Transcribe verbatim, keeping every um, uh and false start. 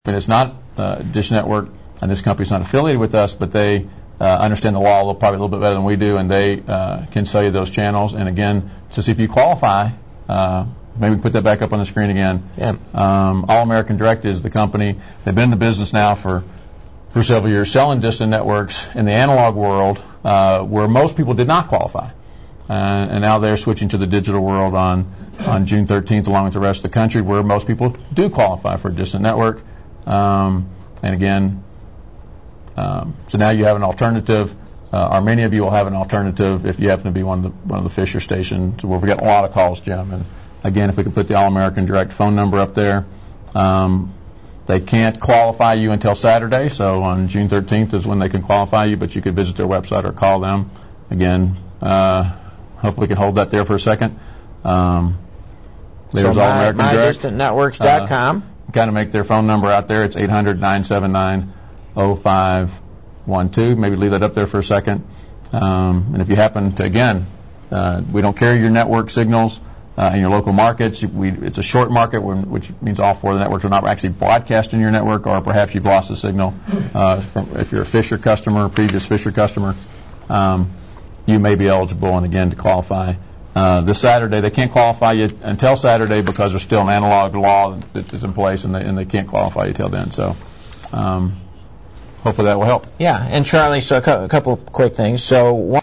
And it's not uh, Dish Network, and this company's not affiliated with us, but they uh, understand the law probably a little bit better than we do, and they uh, can sell you those channels. And again, to see if you qualify, uh, maybe put that back up on the screen again. Yeah. Um, All American Direct is the company. They've been in the business now for for several years, selling distant networks in the analog world, uh, where most people did not qualify. Uh, and now they're switching to the digital world on, on June thirteenth, along with the rest of the country, where most people do qualify for a distant network. Um, and again, um, so now you have an alternative, uh, or many of you will have an alternative if you happen to be one of the, one of the Fisher stations, where we get a lot of calls, Jim. And again, if we could put the All American Direct phone number up there. Um, they can't qualify you until Saturday, so on June thirteenth is when they can qualify you, but you could visit their website or call them. Again, uh, hopefully we can hold that there for a second. Um, there's so All American my, Direct. my distant networks dot com. Uh, kind of make their phone number out there. It's eight hundred, nine seven nine, oh five one two. Maybe leave that up there for a second. Um, and if you happen to, again, uh, we don't carry your network signals uh, in your local markets. We, it's a short market, which means all four of the networks are not actually broadcasting your network, or perhaps you've lost a signal. Uh, from, if you're a Fisher customer, previous Fisher customer, um, you may be eligible, and again, to qualify. Uh, this Saturday, they can't qualify you until Saturday because there's still an analog law that is in place, and they, and they can't qualify you till then. So um, hopefully that will help. Yeah, and Charlie, so a, cu- a couple of quick things. So one